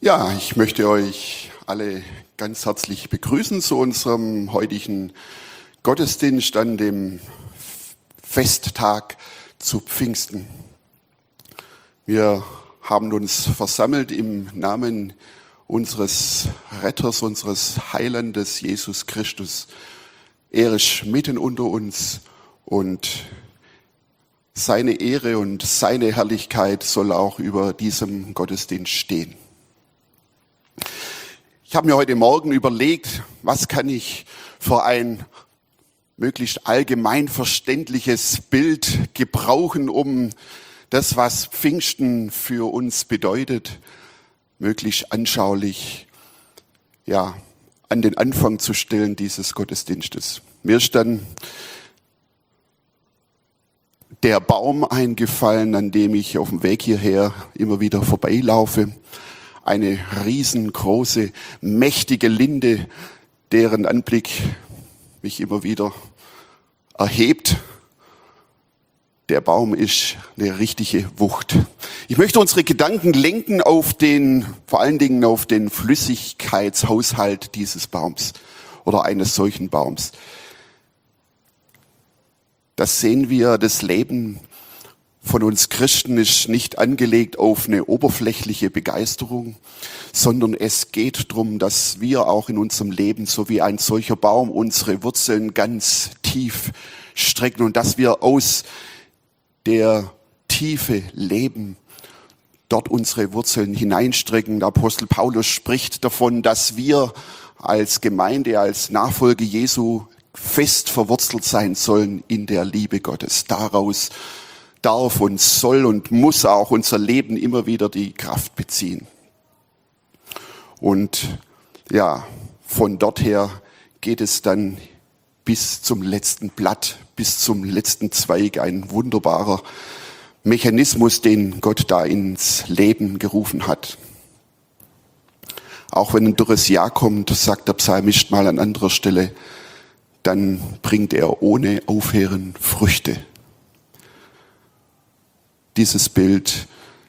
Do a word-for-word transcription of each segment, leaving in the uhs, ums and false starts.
Ja, ich möchte euch alle ganz herzlich begrüßen zu unserem heutigen Gottesdienst an dem Festtag zu Pfingsten. Wir haben uns versammelt im Namen unseres Retters, unseres Heilandes Jesus Christus. Er ist mitten unter uns und seine Ehre und seine Herrlichkeit soll auch über diesem Gottesdienst stehen. Ich habe mir heute Morgen überlegt, was kann ich für ein möglichst allgemein verständliches Bild gebrauchen, um das, was Pfingsten für uns bedeutet, möglichst anschaulich ja, an den Anfang zu stellen dieses Gottesdienstes. Mir ist dann der Baum eingefallen, an dem ich auf dem Weg hierher immer wieder vorbeilaufe. Eine riesengroße, mächtige Linde, deren Anblick mich immer wieder erhebt. Der Baum ist eine richtige Wucht. Ich möchte unsere Gedanken lenken auf den, vor allen Dingen auf den Flüssigkeitshaushalt dieses Baums oder eines solchen Baums. Das sehen wir, das Leben von uns Christen ist nicht angelegt auf eine oberflächliche Begeisterung, sondern es geht darum, dass wir auch in unserem Leben, so wie ein solcher Baum, unsere Wurzeln ganz tief strecken und dass wir aus der Tiefe leben, dort unsere Wurzeln hineinstrecken. Der Apostel Paulus spricht davon, dass wir als Gemeinde, als Nachfolger Jesu fest verwurzelt sein sollen in der Liebe Gottes. Daraus darf und soll und muss auch unser Leben immer wieder die Kraft beziehen. Und ja, von dort her geht es dann bis zum letzten Blatt, bis zum letzten Zweig. Ein wunderbarer Mechanismus, den Gott da ins Leben gerufen hat. Auch wenn ein dürres Jahr kommt, sagt der Psalmist mal an anderer Stelle, dann bringt er ohne Aufhören Früchte. Dieses Bild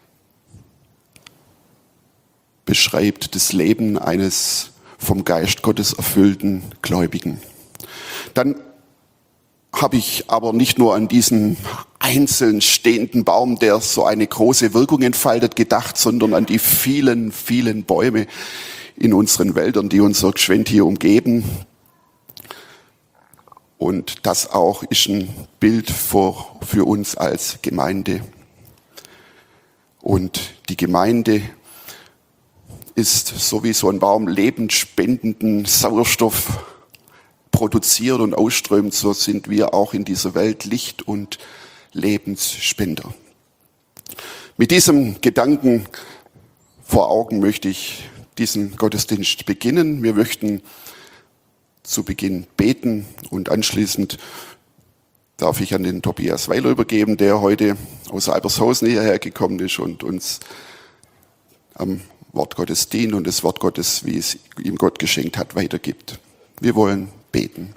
beschreibt das Leben eines vom Geist Gottes erfüllten Gläubigen. Dann habe ich aber nicht nur an diesen einzeln stehenden Baum, der so eine große Wirkung entfaltet, gedacht, sondern an die vielen, vielen Bäume in unseren Wäldern, die unser Gschwend hier umgeben. Und das auch ist ein Bild für, für uns als Gemeinde. Und die Gemeinde ist, so wie so ein Baum lebensspendenden Sauerstoff produziert und ausströmt, so sind wir auch in dieser Welt Licht und Lebensspender. Mit diesem Gedanken vor Augen möchte ich diesen Gottesdienst beginnen. Wir möchten zu Beginn beten und anschließend darf ich an den Tobias Weiler übergeben, der heute aus Albershausen hierher gekommen ist und uns am Wort Gottes dient und das Wort Gottes, wie es ihm Gott geschenkt hat, weitergibt. Wir wollen beten.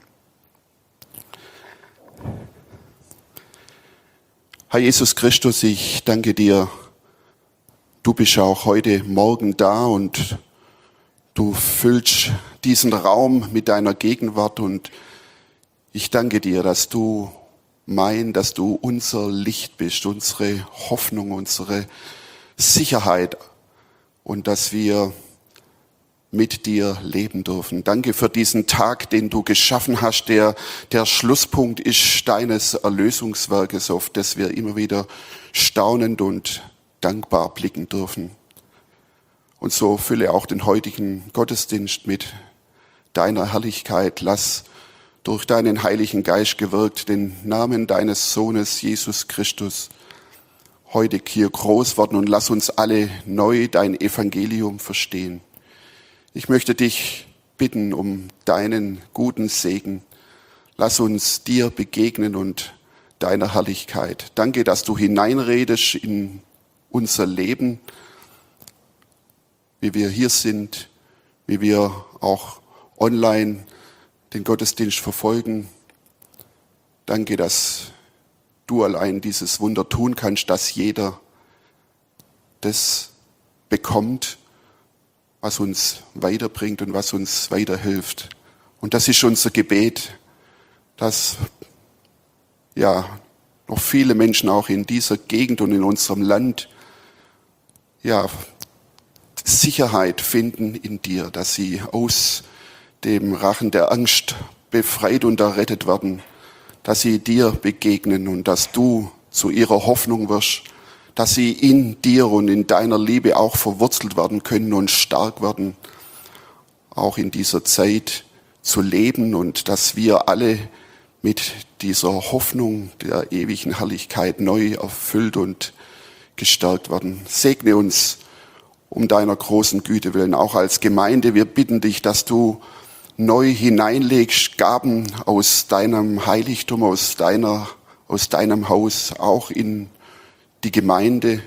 Herr Jesus Christus, ich danke dir, du bist auch heute Morgen da und du füllst diesen Raum mit deiner Gegenwart und ich danke dir, dass du mein, dass du unser Licht bist, unsere Hoffnung, unsere Sicherheit und dass wir mit dir leben dürfen. Danke für diesen Tag, den du geschaffen hast, der der Schlusspunkt ist deines Erlösungswerkes, auf das wir immer wieder staunend und dankbar blicken dürfen. Und so fülle auch den heutigen Gottesdienst mit deiner Herrlichkeit. Lass durch deinen Heiligen Geist gewirkt, den Namen deines Sohnes Jesus Christus heute hier groß werden und lass uns alle neu dein Evangelium verstehen. Ich möchte dich bitten um deinen guten Segen. Lass uns dir begegnen und deiner Herrlichkeit. Danke, dass du hineinredest in unser Leben, wie wir hier sind, wie wir auch online den Gottesdienst verfolgen. Danke, dass du allein dieses Wunder tun kannst, dass jeder das bekommt, was uns weiterbringt und was uns weiterhilft. Und das ist unser Gebet, dass ja noch viele Menschen auch in dieser Gegend und in unserem Land ja Sicherheit finden in dir, dass sie aus dem Rachen der Angst befreit und errettet werden, dass sie dir begegnen und dass du zu ihrer Hoffnung wirst, dass sie in dir und in deiner Liebe auch verwurzelt werden können und stark werden, auch in dieser Zeit zu leben und dass wir alle mit dieser Hoffnung der ewigen Herrlichkeit neu erfüllt und gestärkt werden. Segne uns um deiner großen Güte willen, auch als Gemeinde. Wir bitten dich, dass du neu hineinlegst, Gaben aus deinem Heiligtum, aus deiner, aus deinem Haus, auch in die Gemeinde,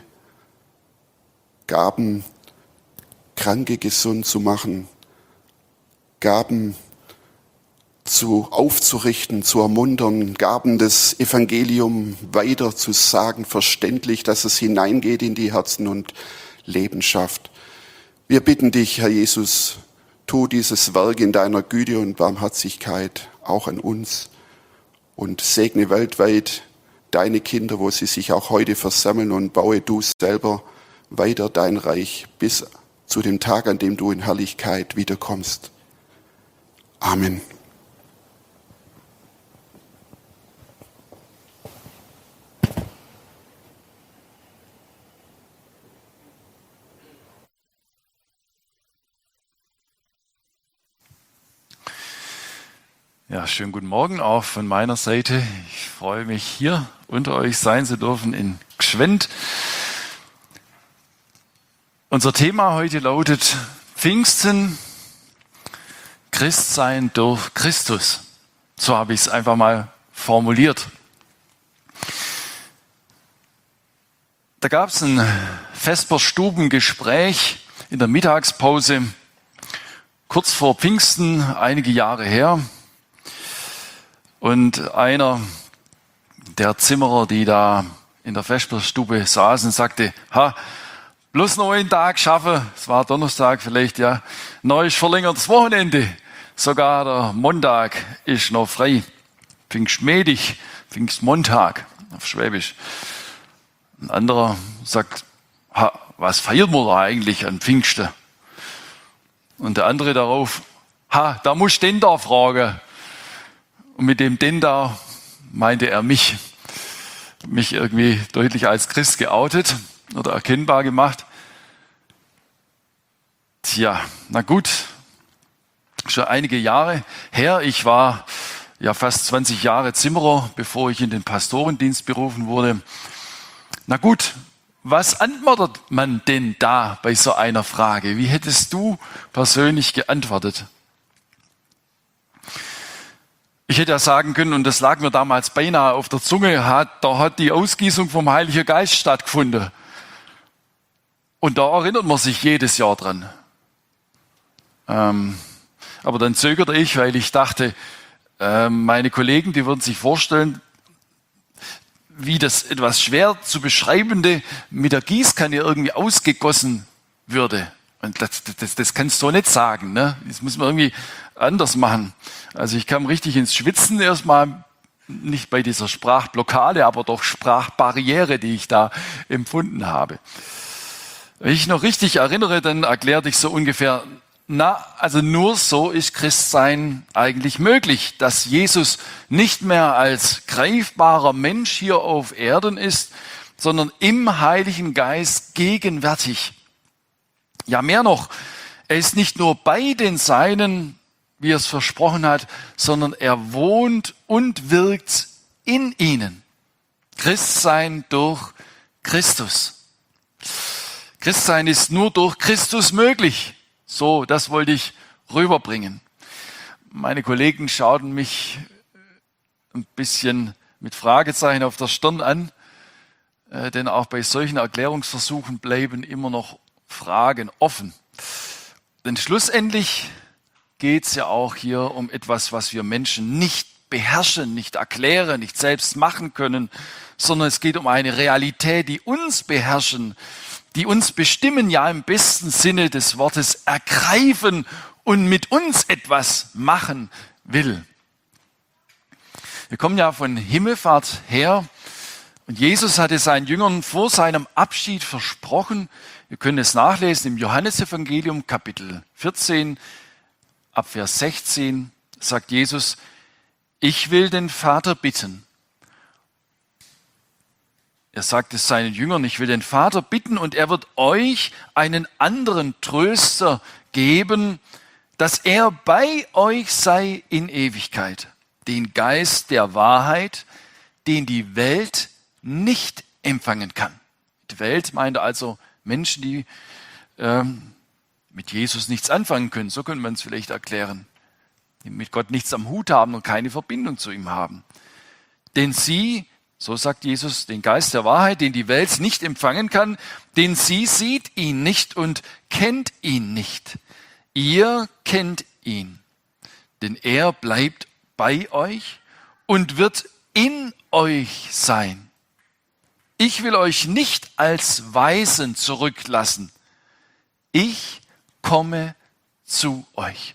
Gaben, Kranke gesund zu machen, Gaben zu aufzurichten, zu ermuntern, Gaben des Evangelium weiter zu sagen, verständlich, dass es hineingeht in die Herzen und Leben schafft. Wir bitten dich, Herr Jesus, tu dieses Werk in deiner Güte und Barmherzigkeit auch an uns und segne weltweit deine Kinder, wo sie sich auch heute versammeln, und baue du selber weiter dein Reich bis zu dem Tag, an dem du in Herrlichkeit wiederkommst. Amen. Ja, schönen guten Morgen auch von meiner Seite. Ich freue mich, hier unter euch sein zu dürfen in Gschwend. Unser Thema heute lautet Pfingsten, Christsein durch Christus. So habe ich es einfach mal formuliert. Da gab es ein Vesperstubengespräch in der Mittagspause, kurz vor Pfingsten, einige Jahre her. Und einer der Zimmerer, die da in der Vesperstube saßen, sagte, ha, bloß noch einen Tag schaffen, es war Donnerstag vielleicht, ja, noch ist verlängertes Wochenende, sogar der Montag ist noch frei, Pfingstmedig, Pfingstmontag auf Schwäbisch. Ein anderer sagt, ha, was feiert man da eigentlich an Pfingsten? Und der andere darauf, ha, da musst du den da fragen. Und mit dem denn da meinte er mich, mich irgendwie deutlich als Christ geoutet oder erkennbar gemacht. Tja, na gut, schon einige Jahre her. Ich war ja fast zwanzig Jahre Zimmerer, bevor ich in den Pastorendienst berufen wurde. Na gut, was antwortet man denn da bei so einer Frage? Wie hättest du persönlich geantwortet? Ich hätte ja sagen können, und das lag mir damals beinahe auf der Zunge, hat, da hat die Ausgießung vom Heiligen Geist stattgefunden. Und da erinnert man sich jedes Jahr dran. Ähm, aber dann zögerte ich, weil ich dachte, äh, meine Kollegen, die würden sich vorstellen, wie das etwas schwer zu beschreibende mit der Gießkanne irgendwie ausgegossen würde. Und das, das, das kannst du so nicht sagen, ne? Das muss man irgendwie anders machen. Also ich kam richtig ins Schwitzen erstmal, nicht bei dieser Sprachblockade, aber doch Sprachbarriere, die ich da empfunden habe. Wenn ich noch richtig erinnere, dann erklärte ich so ungefähr, na, also nur so ist Christsein eigentlich möglich, dass Jesus nicht mehr als greifbarer Mensch hier auf Erden ist, sondern im Heiligen Geist gegenwärtig. Ja, mehr noch, er ist nicht nur bei den Seinen, wie er es versprochen hat, sondern er wohnt und wirkt in ihnen. Christsein durch Christus. Christsein ist nur durch Christus möglich. So, das wollte ich rüberbringen. Meine Kollegen schauten mich ein bisschen mit Fragezeichen auf der Stirn an, äh, denn auch bei solchen Erklärungsversuchen bleiben immer noch Fragen offen. Denn schlussendlich geht es ja auch hier um etwas, was wir Menschen nicht beherrschen, nicht erklären, nicht selbst machen können, sondern es geht um eine Realität, die uns beherrschen die uns bestimmen, ja im besten Sinne des Wortes ergreifen und mit uns etwas machen will. Wir kommen ja von Himmelfahrt her und Jesus hatte seinen Jüngern vor seinem Abschied versprochen, wir können es nachlesen im Johannesevangelium Kapitel vierzehn, ab Vers sechzehn, sagt Jesus, ich will den Vater bitten. Er sagt es seinen Jüngern, ich will den Vater bitten und er wird euch einen anderen Tröster geben, dass er bei euch sei in Ewigkeit, den Geist der Wahrheit, den die Welt nicht empfangen kann. Die Welt meint also Menschen, die ähm, mit Jesus nichts anfangen können, so könnte man es vielleicht erklären, die mit Gott nichts am Hut haben und keine Verbindung zu ihm haben. Denn sie, so sagt Jesus, den Geist der Wahrheit, den die Welt nicht empfangen kann, denn sie sieht ihn nicht und kennt ihn nicht. Ihr kennt ihn, denn er bleibt bei euch und wird in euch sein. Ich will euch nicht als Waisen zurücklassen. Ich komme zu euch.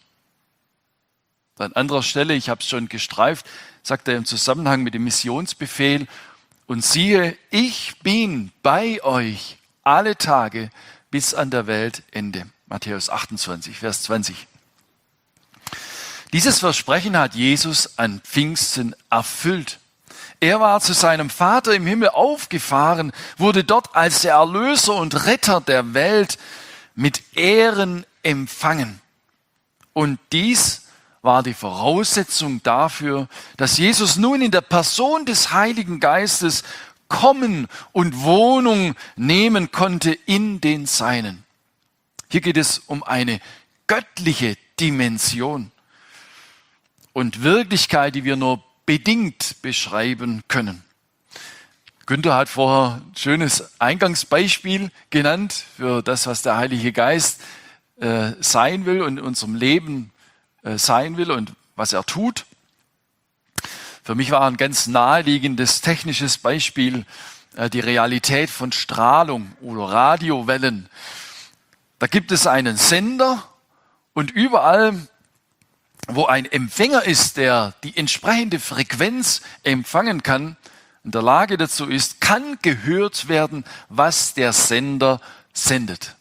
An anderer Stelle, ich habe es schon gestreift, sagt er im Zusammenhang mit dem Missionsbefehl, und siehe, ich bin bei euch alle Tage bis an der Weltende. Matthäus achtundzwanzig, Vers zwanzig. Dieses Versprechen hat Jesus an Pfingsten erfüllt. Er war zu seinem Vater im Himmel aufgefahren, wurde dort als der Erlöser und Retter der Welt mit Ehren empfangen. Und dies war die Voraussetzung dafür, dass Jesus nun in der Person des Heiligen Geistes kommen und Wohnung nehmen konnte in den Seinen. Hier geht es um eine göttliche Dimension und Wirklichkeit, die wir nur bedingt beschreiben können. Günther hat vorher ein schönes Eingangsbeispiel genannt für das, was der Heilige Geist äh, sein will und in unserem Leben äh, sein will und was er tut. Für mich war ein ganz naheliegendes technisches Beispiel äh, die Realität von Strahlung oder Radiowellen. Da gibt es einen Sender und überall, wo ein Empfänger ist, der die entsprechende Frequenz empfangen kann, in der Lage dazu ist, kann gehört werden, was der Sender sendet.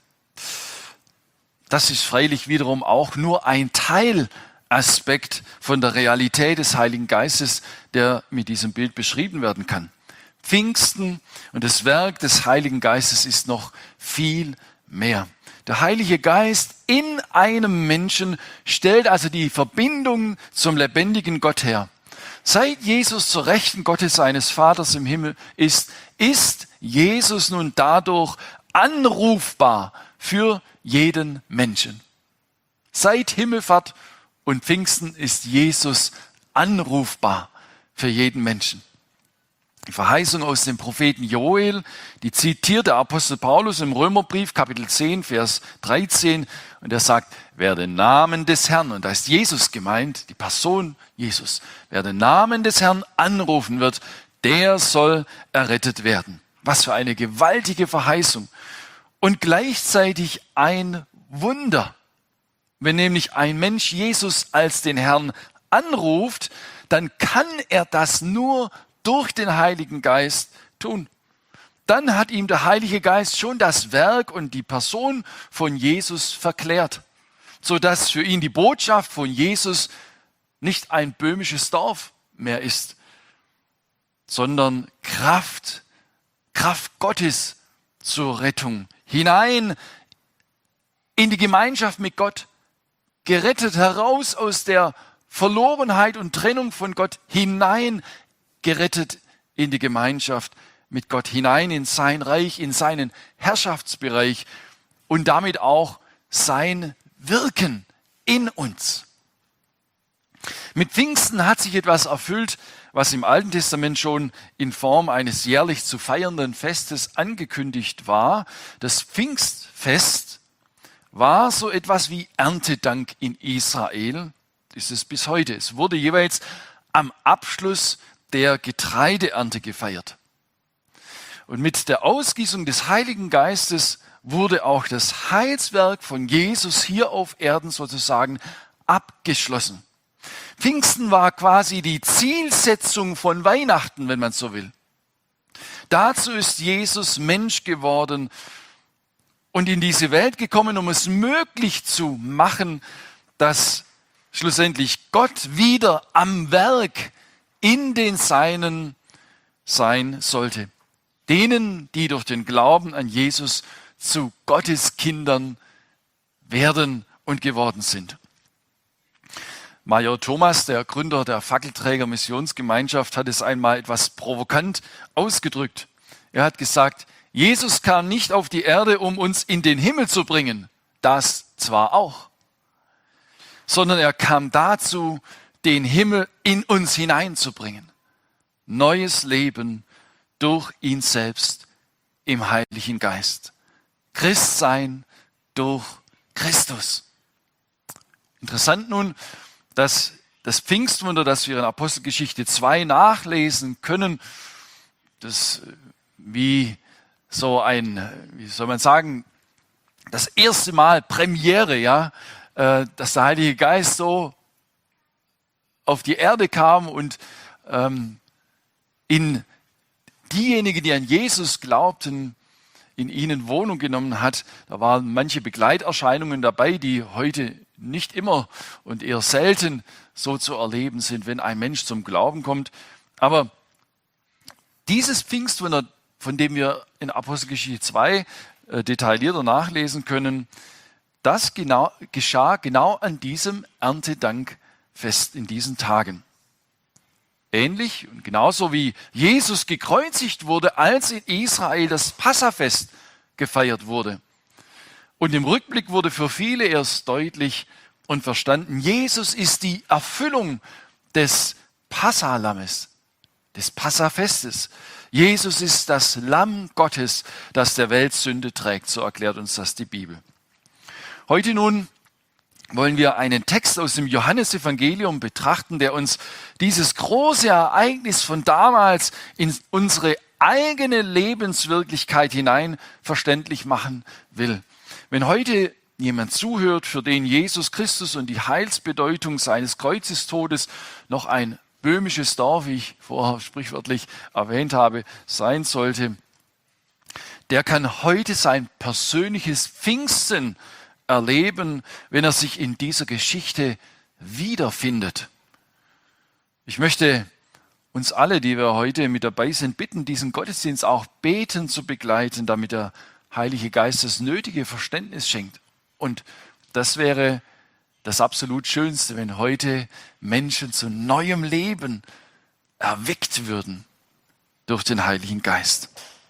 Das ist freilich wiederum auch nur ein Teilaspekt von der Realität des Heiligen Geistes, der mit diesem Bild beschrieben werden kann. Pfingsten und das Werk des Heiligen Geistes ist noch viel mehr. Der Heilige Geist in einem Menschen stellt also die Verbindung zum lebendigen Gott her. Seit Jesus zur Rechten Gottes seines Vaters im Himmel ist, ist Jesus nun dadurch anrufbar für jeden Menschen. Seit Himmelfahrt und Pfingsten ist Jesus anrufbar für jeden Menschen. Die Verheißung aus dem Propheten Joel, die zitiert der Apostel Paulus im Römerbrief, Kapitel zehn, Vers dreizehn. Und er sagt, wer den Namen des Herrn, und da ist Jesus gemeint, die Person Jesus, wer den Namen des Herrn anrufen wird, der soll errettet werden. Was für eine gewaltige Verheißung. Und gleichzeitig ein Wunder. Wenn nämlich ein Mensch Jesus als den Herrn anruft, dann kann er das nur durch den Heiligen Geist tun. Dann hat ihm der Heilige Geist schon das Werk und die Person von Jesus verklärt, sodass für ihn die Botschaft von Jesus nicht ein böhmisches Dorf mehr ist, sondern Kraft, Kraft Gottes zur Rettung, hinein in die Gemeinschaft mit Gott, gerettet heraus aus der Verlorenheit und Trennung von Gott, hinein gerettet in die Gemeinschaft mit Gott, hinein in sein Reich, in seinen Herrschaftsbereich und damit auch sein Wirken in uns. Mit Pfingsten hat sich etwas erfüllt, was im Alten Testament schon in Form eines jährlich zu feiernden Festes angekündigt war. Das Pfingstfest war so etwas wie Erntedank in Israel. Das ist es bis heute. Es wurde jeweils am Abschluss der Getreideernte gefeiert. Und mit der Ausgießung des Heiligen Geistes wurde auch das Heilswerk von Jesus hier auf Erden sozusagen abgeschlossen. Pfingsten war quasi die Zielsetzung von Weihnachten, wenn man so will. Dazu ist Jesus Mensch geworden und in diese Welt gekommen, um es möglich zu machen, dass schlussendlich Gott wieder am Werk in den Seinen sein sollte. Denen, die durch den Glauben an Jesus zu Gottes Kindern werden und geworden sind. Major Thomas, der Gründer der Fackelträger Missionsgemeinschaft, hat es einmal etwas provokant ausgedrückt. Er hat gesagt, Jesus kam nicht auf die Erde, um uns in den Himmel zu bringen, das zwar auch, sondern er kam dazu, den Himmel in uns hineinzubringen. Neues Leben durch ihn selbst im Heiligen Geist. Christsein durch Christus. Interessant nun, dass das Pfingstwunder, das wir in Apostelgeschichte zwei nachlesen können, das wie so ein, wie soll man sagen, das erste Mal Premiere, ja, dass der Heilige Geist so auf die Erde kam und ähm, in diejenigen, die an Jesus glaubten, in ihnen Wohnung genommen hat. Da waren manche Begleiterscheinungen dabei, die heute nicht immer und eher selten so zu erleben sind, wenn ein Mensch zum Glauben kommt. Aber dieses Pfingstwunder, von dem wir in Apostelgeschichte zwei äh, detaillierter nachlesen können, das genau, geschah genau an diesem Erntedankfest in diesen Tagen. Ähnlich und genauso wie Jesus gekreuzigt wurde, als in Israel das Passafest gefeiert wurde. Und im Rückblick wurde für viele erst deutlich und verstanden, Jesus ist die Erfüllung des Passalammes, des Passafestes. Jesus ist das Lamm Gottes, das der Welt Sünde trägt, so erklärt uns das die Bibel. Heute nun wollen wir einen Text aus dem Johannesevangelium betrachten, der uns dieses große Ereignis von damals in unsere eigene Lebenswirklichkeit hinein verständlich machen will. Wenn heute jemand zuhört, für den Jesus Christus und die Heilsbedeutung seines Kreuzestodes noch ein böhmisches Dorf, wie ich vorher sprichwörtlich erwähnt habe, sein sollte, der kann heute sein persönliches Pfingsten erleben, wenn er sich in dieser Geschichte wiederfindet. Ich möchte uns alle, die wir heute mit dabei sind, bitten, diesen Gottesdienst auch beten zu begleiten, damit der Heilige Geist das nötige Verständnis schenkt. Und das wäre das absolut Schönste, wenn heute Menschen zu neuem Leben erweckt würden durch den Heiligen Geist.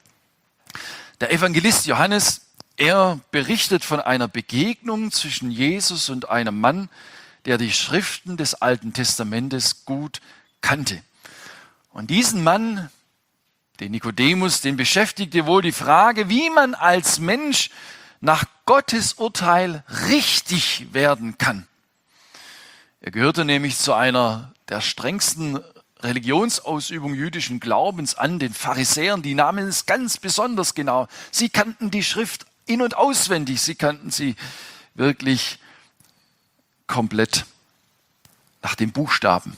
Der Evangelist Johannes, er berichtet von einer Begegnung zwischen Jesus und einem Mann, der die Schriften des Alten Testamentes gut kannte. Und diesen Mann, den Nikodemus, den beschäftigte wohl die Frage, wie man als Mensch nach Gottes Urteil richtig werden kann. Er gehörte nämlich zu einer der strengsten Religionsausübung jüdischen Glaubens an, den Pharisäern. Die nahmen es ganz besonders genau. Sie kannten die Schrift in- und auswendig. Sie kannten sie wirklich komplett nach dem Buchstaben.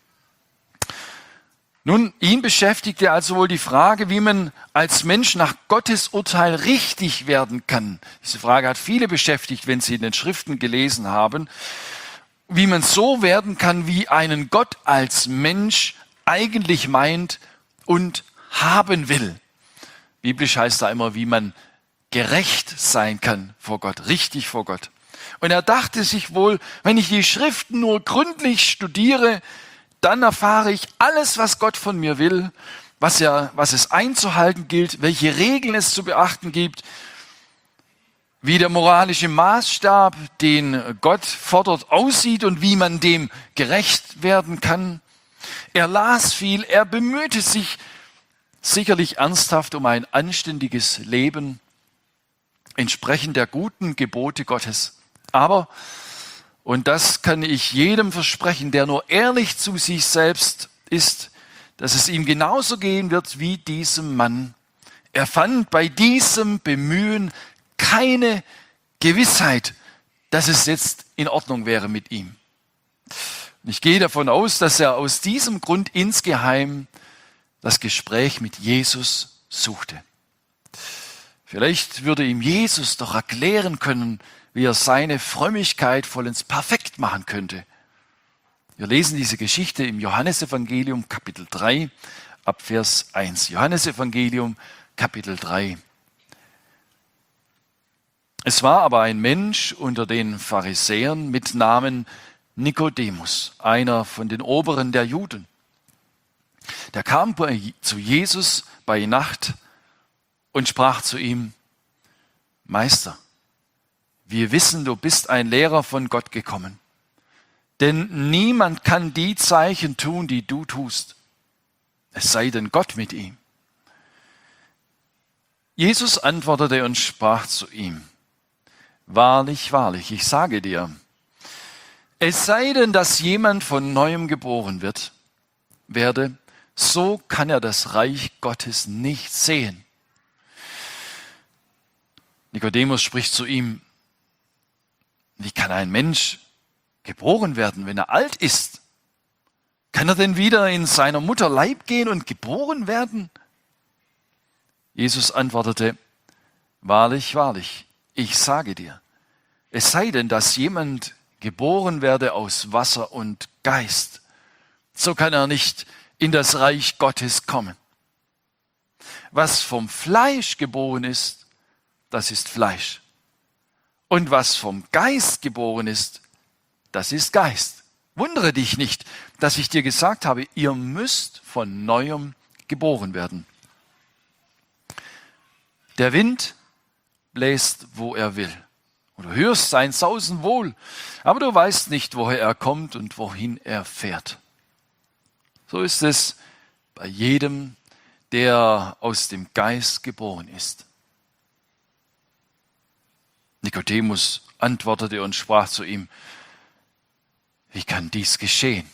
Nun, ihn beschäftigte also wohl die Frage, wie man als Mensch nach Gottes Urteil richtig werden kann. Diese Frage hat viele beschäftigt, wenn sie in den Schriften gelesen haben. Wie man so werden kann, wie einen Gott als Mensch eigentlich meint und haben will. Biblisch heißt da immer, wie man gerecht sein kann vor Gott, richtig vor Gott. Und er dachte sich wohl, wenn ich die Schriften nur gründlich studiere, dann erfahre ich alles, was Gott von mir will, was, er, was es einzuhalten gilt, welche Regeln es zu beachten gibt, wie der moralische Maßstab, den Gott fordert, aussieht und wie man dem gerecht werden kann. Er las viel, er bemühte sich sicherlich ernsthaft um ein anständiges Leben, entsprechend der guten Gebote Gottes. Aber, und das kann ich jedem versprechen, der nur ehrlich zu sich selbst ist, dass es ihm genauso gehen wird wie diesem Mann. Er fand bei diesem Bemühen keine Gewissheit, dass es jetzt in Ordnung wäre mit ihm. Und ich gehe davon aus, dass er aus diesem Grund insgeheim das Gespräch mit Jesus suchte. Vielleicht würde ihm Jesus doch erklären können, wie er seine Frömmigkeit vollends perfekt machen könnte. Wir lesen diese Geschichte im Johannesevangelium Kapitel drei ab Vers eins. Johannesevangelium Kapitel drei. Es war aber ein Mensch unter den Pharisäern mit Namen Nikodemus, einer von den Oberen der Juden. Der kam bei, zu Jesus bei Nacht und sprach zu ihm: Meister, wir wissen, du bist ein Lehrer von Gott gekommen. Denn niemand kann die Zeichen tun, die du tust, es sei denn Gott mit ihm. Jesus antwortete und sprach zu ihm: Wahrlich, wahrlich, ich sage dir, es sei denn, dass jemand von Neuem geboren wird, werde, so kann er das Reich Gottes nicht sehen. Nikodemus spricht zu ihm: Wie kann ein Mensch geboren werden, wenn er alt ist? Kann er denn wieder in seiner Mutter Leib gehen und geboren werden? Jesus antwortete: Wahrlich, wahrlich, ich sage dir, es sei denn, dass jemand geboren werde aus Wasser und Geist, so kann er nicht in das Reich Gottes kommen. Was vom Fleisch geboren ist, das ist Fleisch. Und was vom Geist geboren ist, das ist Geist. Wundere dich nicht, dass ich dir gesagt habe, ihr müsst von Neuem geboren werden. Der Wind bläst, wo er will. Und du hörst sein Sausen wohl, aber du weißt nicht, woher er kommt und wohin er fährt. So ist es bei jedem, der aus dem Geist geboren ist. Nikodemus antwortete und sprach zu ihm: Wie kann dies geschehen?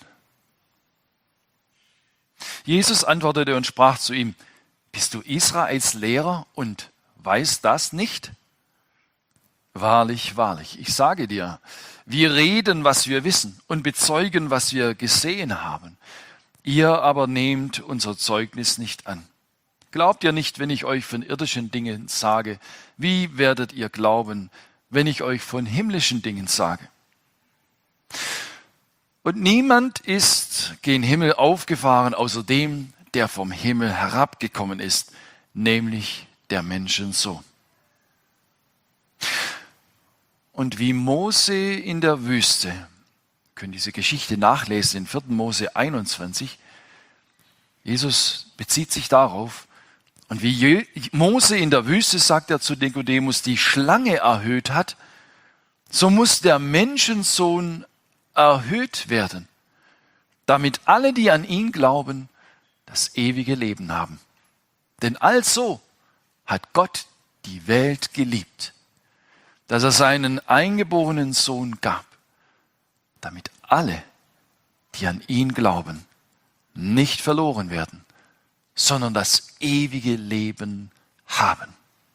Jesus antwortete und sprach zu ihm: Bist du Israels Lehrer und weißt das nicht? Wahrlich, wahrlich, ich sage dir, wir reden, was wir wissen und bezeugen, was wir gesehen haben. Ihr aber nehmt unser Zeugnis nicht an. Glaubt ihr nicht, wenn ich euch von irdischen Dingen sage? Wie werdet ihr glauben, wenn ich euch von himmlischen Dingen sage? Und niemand ist gen Himmel aufgefahren, außer dem, der vom Himmel herabgekommen ist, nämlich der Menschensohn. Und wie Mose in der Wüste, wir können diese Geschichte nachlesen in vierten Mose einundzwanzig, Jesus bezieht sich darauf, und wie Mose in der Wüste, sagt er zu Nikodemus, die Schlange erhöht hat, so muss der Menschensohn erhöht werden, damit alle, die an ihn glauben, das ewige Leben haben. Denn also hat Gott die Welt geliebt, dass er seinen eingeborenen Sohn gab, damit alle, die an ihn glauben, nicht verloren werden, sondern das ewige Leben haben.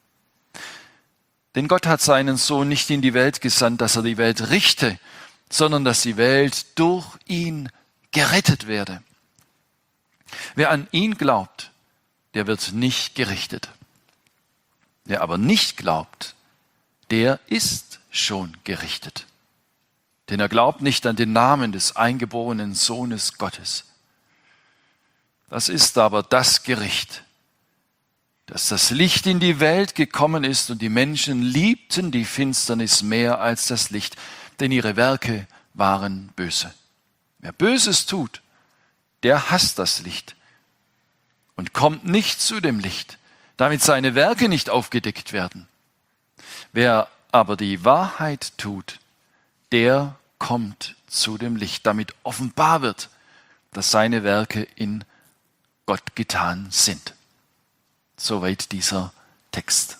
Denn Gott hat seinen Sohn nicht in die Welt gesandt, dass er die Welt richte, sondern dass die Welt durch ihn gerettet werde. Wer an ihn glaubt, der wird nicht gerichtet. Wer aber nicht glaubt, der ist schon gerichtet. Denn er glaubt nicht an den Namen des eingeborenen Sohnes Gottes. Das ist aber das Gericht, dass das Licht in die Welt gekommen ist und die Menschen liebten die Finsternis mehr als das Licht, denn ihre Werke waren böse. Wer Böses tut, der hasst das Licht und kommt nicht zu dem Licht, damit seine Werke nicht aufgedeckt werden. Wer aber die Wahrheit tut, der kommt zu dem Licht, damit offenbar wird, dass seine Werke in Gott getan sind. Soweit dieser Text.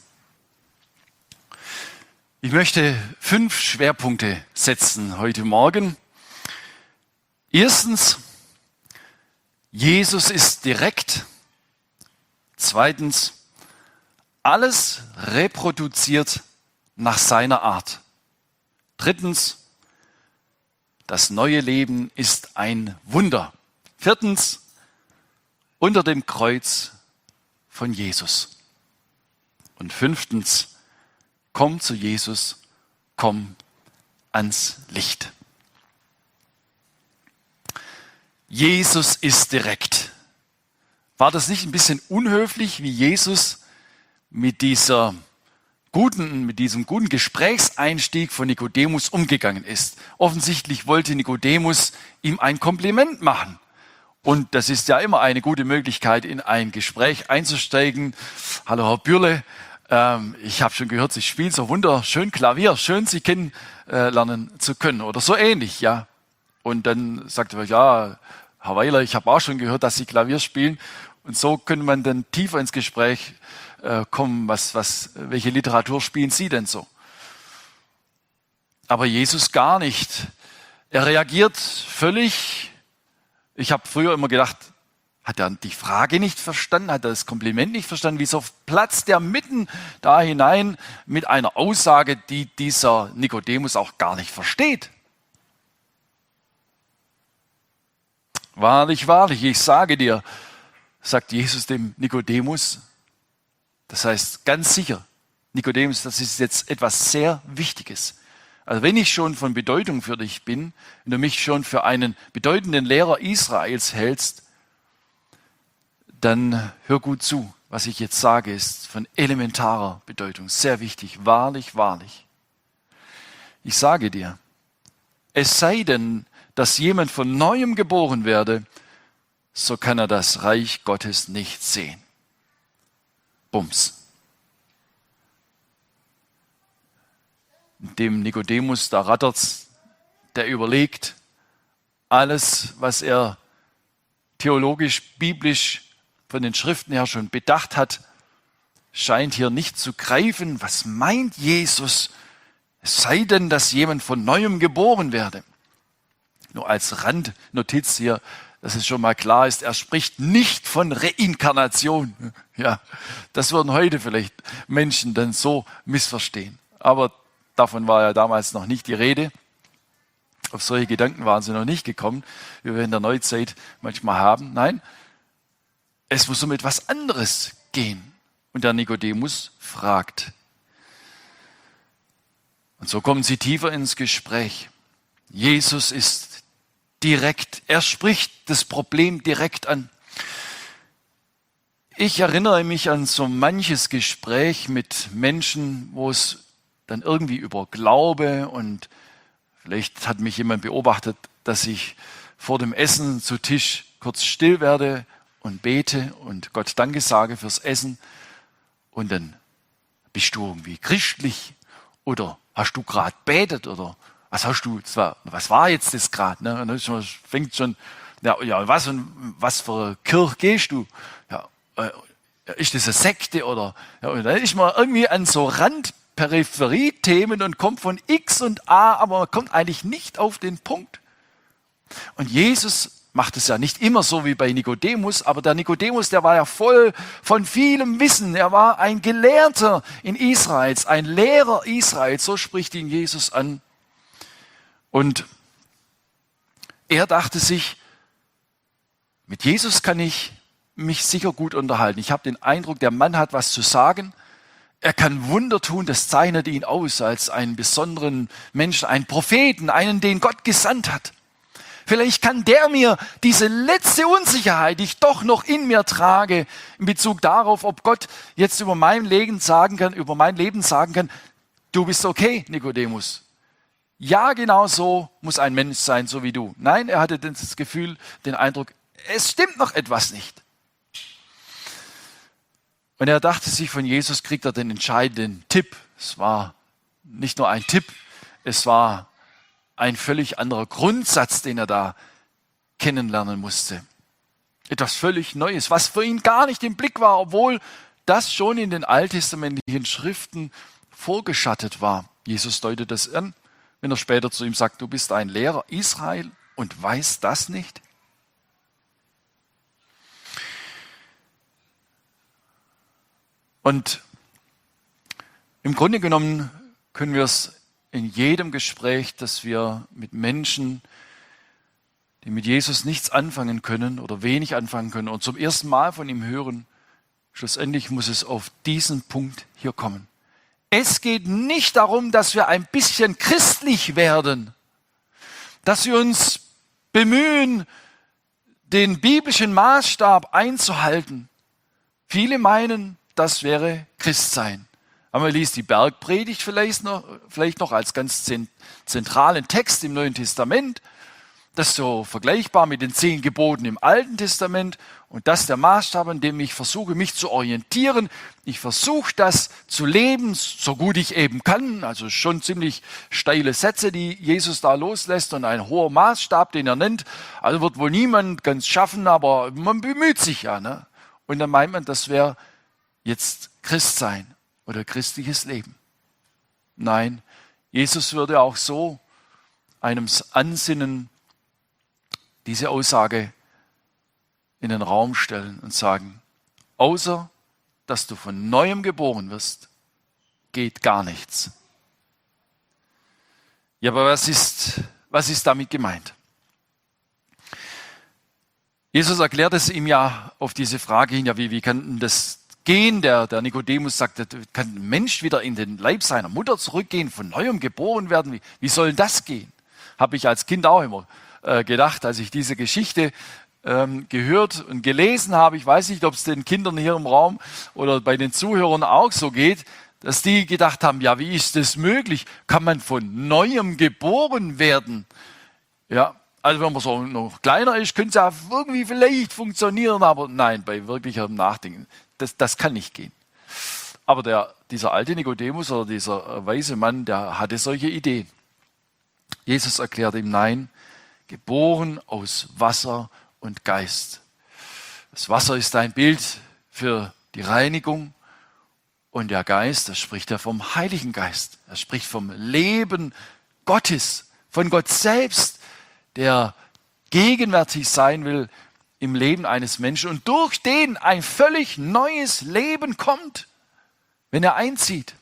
Ich möchte fünf Schwerpunkte setzen heute Morgen. Erstens, Jesus ist direkt. Zweitens, alles reproduziert nach seiner Art. Drittens, das neue Leben ist ein Wunder. Viertens, unter dem Kreuz von Jesus. Und fünftens, komm zu Jesus, komm ans Licht. Jesus ist direkt. War das nicht ein bisschen unhöflich, wie Jesus mit dieser guten, mit diesem guten Gesprächseinstieg von Nikodemus umgegangen ist? Offensichtlich wollte Nikodemus ihm ein Kompliment machen. Und das ist ja immer eine gute Möglichkeit, in ein Gespräch einzusteigen. Hallo Herr Bürle, ähm, ich habe schon gehört, Sie spielen so wunderschön Klavier, schön Sie kennenlernen zu können oder so ähnlich, ja. Und dann sagt er, ja, Herr Weiler, ich habe auch schon gehört, dass Sie Klavier spielen. Und so könnte man dann tiefer ins Gespräch äh, kommen, was, was, welche Literatur spielen Sie denn so? Aber Jesus gar nicht. Er reagiert völlig. Ich habe früher immer gedacht, hat er die Frage nicht verstanden, hat er das Kompliment nicht verstanden? Wieso platzt er mitten da hinein mit einer Aussage, die dieser Nikodemus auch gar nicht versteht? Wahrlich, wahrlich, ich sage dir, sagt Jesus dem Nikodemus, das heißt ganz sicher, Nikodemus, das ist jetzt etwas sehr Wichtiges. Also wenn ich schon von Bedeutung für dich bin, wenn du mich schon für einen bedeutenden Lehrer Israels hältst, dann hör gut zu. Was ich jetzt sage, ist von elementarer Bedeutung, sehr wichtig, wahrlich, wahrlich. Ich sage dir, es sei denn, dass jemand von Neuem geboren werde, so kann er das Reich Gottes nicht sehen. Bums. Dem Nikodemus, da rattert's, der überlegt, alles, was er theologisch, biblisch von den Schriften her schon bedacht hat, scheint hier nicht zu greifen. Was meint Jesus? Es sei denn, dass jemand von Neuem geboren werde. Nur als Randnotiz hier, dass es schon mal klar ist, er spricht nicht von Reinkarnation. Ja, das würden heute vielleicht Menschen dann so missverstehen. Aber davon war ja damals noch nicht die Rede. Auf solche Gedanken waren sie noch nicht gekommen, wie wir in der Neuzeit manchmal haben. Nein, es muss um etwas anderes gehen. Und der Nikodemus fragt. Und so kommen sie tiefer ins Gespräch. Jesus ist direkt, er spricht das Problem direkt an. Ich erinnere mich an so manches Gespräch mit Menschen, wo es dann irgendwie über Glaube und vielleicht hat mich jemand beobachtet, dass ich vor dem Essen zu Tisch kurz still werde und bete und Gott Danke sage fürs Essen und dann bist du irgendwie christlich oder hast du gerade betet oder was hast du, zwar, was war jetzt das gerade? Ne? Und dann fängt schon, ja, ja was, und was für eine Kirche gehst du? Ja, äh, ist das eine Sekte oder? Ja, und dann ist man irgendwie an so Randperipherie-Themen und kommt von X und A, aber man kommt eigentlich nicht auf den Punkt. Und Jesus macht es ja nicht immer so wie bei Nikodemus, aber der Nikodemus, der war ja voll von vielem Wissen. Er war ein Gelehrter in Israels, ein Lehrer Israels, so spricht ihn Jesus an. Und er dachte sich, mit Jesus kann ich mich sicher gut unterhalten. Ich habe den Eindruck, der Mann hat was zu sagen. Er kann Wunder tun, das zeichnet ihn aus als einen besonderen Menschen, einen Propheten, einen, den Gott gesandt hat. Vielleicht kann der mir diese letzte Unsicherheit, die ich doch noch in mir trage, in Bezug darauf, ob Gott jetzt über mein Leben sagen kann, über mein Leben sagen kann, du bist okay, Nikodemus. Ja, genau so muss ein Mensch sein, so wie du. Nein, er hatte das Gefühl, den Eindruck, es stimmt noch etwas nicht. Und er dachte sich, von Jesus kriegt er den entscheidenden Tipp. Es war nicht nur ein Tipp, es war ein völlig anderer Grundsatz, den er da kennenlernen musste. Etwas völlig Neues, was für ihn gar nicht im Blick war, obwohl das schon in den alttestamentlichen Schriften vorgeschattet war. Jesus deutet das an, wenn er später zu ihm sagt, du bist ein Lehrer Israel und weißt das nicht? Und Im Grunde genommen können wir es in jedem Gespräch, das wir mit Menschen, die mit Jesus nichts anfangen können oder wenig anfangen können und zum ersten Mal von ihm hören, schlussendlich muss es auf diesen Punkt hier kommen. Es geht nicht darum, dass wir ein bisschen christlich werden, dass wir uns bemühen, den biblischen Maßstab einzuhalten. Viele meinen, das wäre Christsein. Aber man liest die Bergpredigt vielleicht noch, vielleicht noch als ganz zentralen Text im Neuen Testament. Das ist so vergleichbar mit den zehn Geboten im Alten Testament. Und das ist der Maßstab, an dem ich versuche, mich zu orientieren. Ich versuche, das zu leben, so gut ich eben kann. Also schon ziemlich steile Sätze, die Jesus da loslässt und ein hoher Maßstab, den er nennt. Also wird wohl niemand ganz schaffen, aber man bemüht sich ja. Ne? Und dann meint man, das wäre jetzt Christsein oder christliches Leben. Nein, Jesus würde auch so einem Ansinnen diese Aussage in den Raum stellen und sagen, außer dass du von Neuem geboren wirst, geht gar nichts. Ja, aber was ist, was ist damit gemeint? Jesus erklärt es ihm ja auf diese Frage hin, ja, wie, wie kann das gehen? Der, der Nikodemus sagt, kann ein Mensch wieder in den Leib seiner Mutter zurückgehen, von Neuem geboren werden? Wie, wie soll das gehen? Habe ich als Kind auch immer gedacht, als ich diese Geschichte ähm, gehört und gelesen habe. Ich weiß nicht, ob es den Kindern hier im Raum oder bei den Zuhörern auch so geht, dass die gedacht haben, ja, wie ist das möglich? Kann man von Neuem geboren werden? Ja, also wenn man so noch kleiner ist, könnte es ja irgendwie vielleicht funktionieren, aber nein, bei wirklichem Nachdenken, das, das kann nicht gehen. Aber der, dieser alte Nikodemus oder dieser weise Mann, der hatte solche Ideen. Jesus erklärt ihm, nein, geboren aus Wasser und Geist. Das Wasser ist ein Bild für die Reinigung und der Geist, das spricht ja vom Heiligen Geist. Er spricht vom Leben Gottes, von Gott selbst, der gegenwärtig sein will im Leben eines Menschen und durch den ein völlig neues Leben kommt, wenn er einzieht.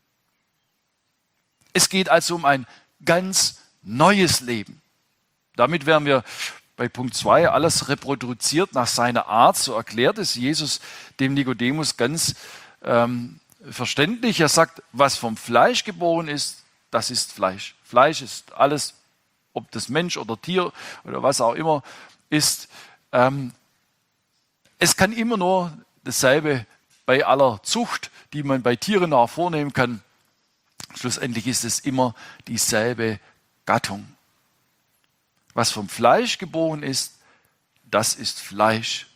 Es geht also um ein ganz neues Leben. Damit wären wir bei Punkt zwei, alles reproduziert nach seiner Art, so erklärt es Jesus dem Nikodemus ganz ähm, verständlich. Er sagt, was vom Fleisch geboren ist, das ist Fleisch. Fleisch ist alles, ob das Mensch oder Tier oder was auch immer ist. Ähm, es kann immer nur dasselbe bei aller Zucht, die man bei Tieren auch vornehmen kann. Schlussendlich ist es immer dieselbe Gattung. Was vom Fleisch geboren ist, das ist Fleisch.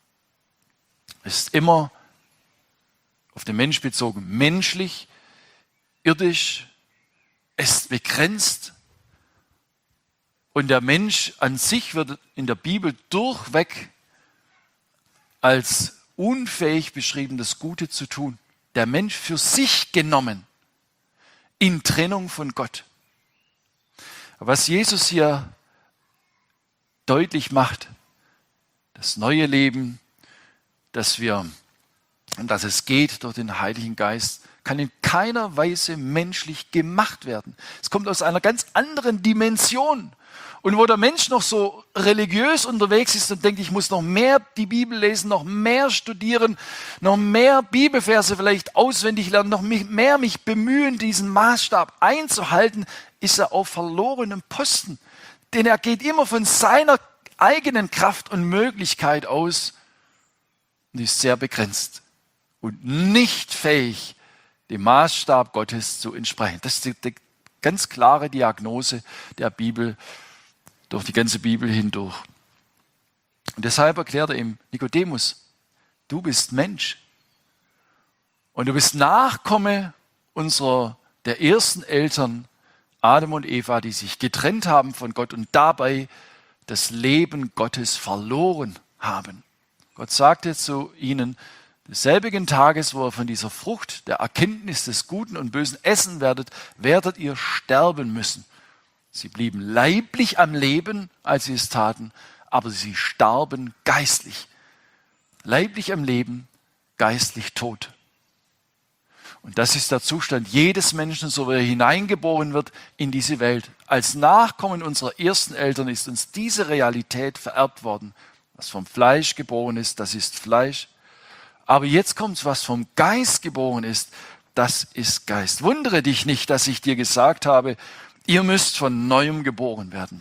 Es ist immer auf den Mensch bezogen menschlich, irdisch, es ist begrenzt. Und der Mensch an sich wird in der Bibel durchweg als unfähig beschrieben, das Gute zu tun. Der Mensch für sich genommen, in Trennung von Gott. Was Jesus hier deutlich macht, das neue Leben, dass wir, und dass es geht durch den Heiligen Geist, kann in keiner Weise menschlich gemacht werden. Es kommt aus einer ganz anderen Dimension. Und wo der Mensch noch so religiös unterwegs ist und denkt, ich muss noch mehr die Bibel lesen, noch mehr studieren, noch mehr Bibelverse vielleicht auswendig lernen, noch mehr mich bemühen, diesen Maßstab einzuhalten, ist er auf verlorenem Posten. Denn er geht immer von seiner eigenen Kraft und Möglichkeit aus und ist sehr begrenzt und nicht fähig, dem Maßstab Gottes zu entsprechen. Das ist die, die ganz klare Diagnose der Bibel durch die ganze Bibel hindurch. Und deshalb erklärt er ihm, Nikodemus, du bist Mensch und du bist Nachkomme unserer, der ersten Eltern, Adam und Eva, die sich getrennt haben von Gott und dabei das Leben Gottes verloren haben. Gott sagte zu ihnen, desselbigen Tages, wo ihr von dieser Frucht der Erkenntnis des Guten und Bösen essen werdet, werdet ihr sterben müssen. Sie blieben leiblich am Leben, als sie es taten, aber sie starben geistlich. Leiblich am Leben, geistlich tot. Und das ist der Zustand jedes Menschen, so wie er hineingeboren wird in diese Welt. Als Nachkommen unserer ersten Eltern ist uns diese Realität vererbt worden. Was vom Fleisch geboren ist, das ist Fleisch. Aber jetzt kommt, was vom Geist geboren ist, das ist Geist. Wundere dich nicht, dass ich dir gesagt habe, ihr müsst von Neuem geboren werden.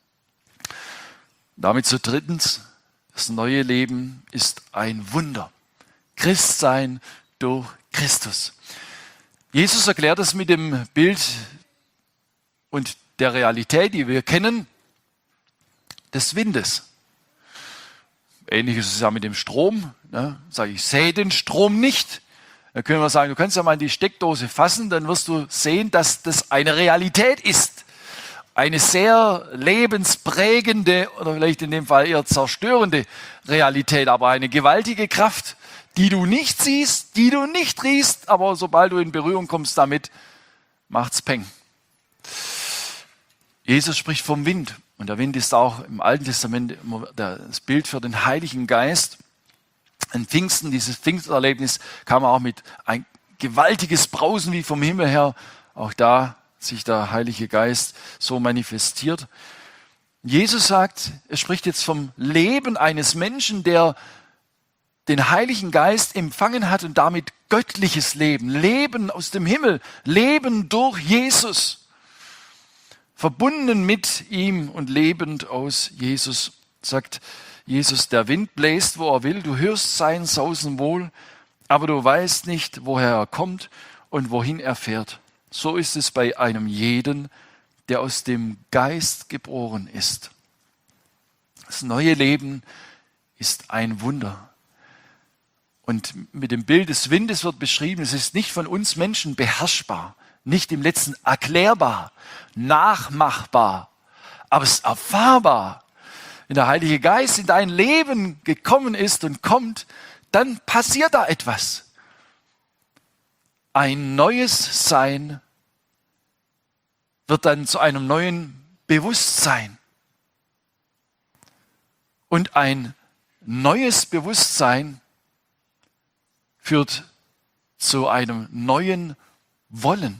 Damit zu drittens, das neue Leben ist ein Wunder. Christsein durch Christus. Jesus erklärt es mit dem Bild und der Realität, die wir kennen, des Windes. Ähnlich ist es ja mit dem Strom. Ne? Sag ich, sehe den Strom nicht. Da können wir sagen, du kannst ja mal in die Steckdose fassen, dann wirst du sehen, dass das eine Realität ist. Eine sehr lebensprägende oder vielleicht in dem Fall eher zerstörende Realität, aber eine gewaltige Kraft, die du nicht siehst, die du nicht riechst, aber sobald du in Berührung kommst damit, macht's Peng. Jesus spricht vom Wind und der Wind ist auch im Alten Testament immer das Bild für den Heiligen Geist. An Pfingsten, dieses Pfingsterlebnis, kam auch mit ein gewaltiges Brausen wie vom Himmel her. Auch da sich der Heilige Geist so manifestiert. Jesus sagt, er spricht jetzt vom Leben eines Menschen, der den Heiligen Geist empfangen hat und damit göttliches Leben, Leben aus dem Himmel, Leben durch Jesus, verbunden mit ihm und lebend aus Jesus, sagt Jesus, der Wind bläst, wo er will, du hörst sein Sausen wohl, aber du weißt nicht, woher er kommt und wohin er fährt. So ist es bei einem jeden, der aus dem Geist geboren ist. Das neue Leben ist ein Wunder. Und mit dem Bild des Windes wird beschrieben, es ist nicht von uns Menschen beherrschbar, nicht im Letzten erklärbar, nachmachbar, aber es ist erfahrbar. Wenn der Heilige Geist in dein Leben gekommen ist und kommt, dann passiert da etwas. Ein neues Sein wird dann zu einem neuen Bewusstsein. Und ein neues Bewusstsein führt zu einem neuen Wollen.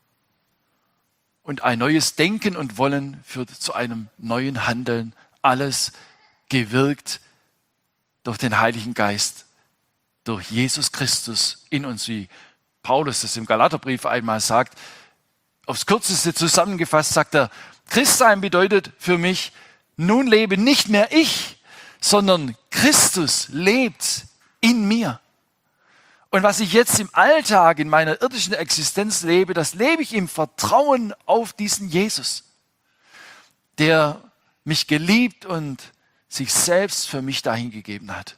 Und ein neues Denken und Wollen führt zu einem neuen Handeln. Alles gewirkt durch den Heiligen Geist, durch Jesus Christus in uns, wie Paulus das im Galaterbrief einmal sagt. Aufs Kürzeste zusammengefasst sagt er, Christsein bedeutet für mich, nun lebe nicht mehr ich, sondern Christus lebt in mir. Und was ich jetzt im Alltag, in meiner irdischen Existenz lebe, das lebe ich im Vertrauen auf diesen Jesus, der mich geliebt und sich selbst für mich dahingegeben hat.